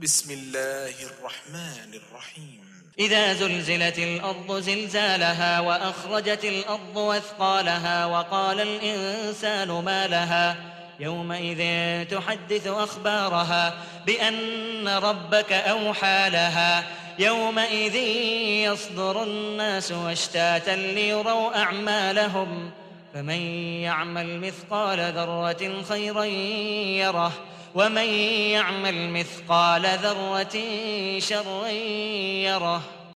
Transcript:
بسم الله الرحمن الرحيم إذا زلزلت الأرض زلزالها وأخرجت الأرض أثقالها وقال الإنسان ما لها يومئذ تحدث أخبارها بأن ربك أوحى لها يومئذ يصدر الناس أشتاتا ليروا أعمالهم فمن يعمل مثقال ذرة خيرا يره ومن يعمل مثقال ذرة شرا يره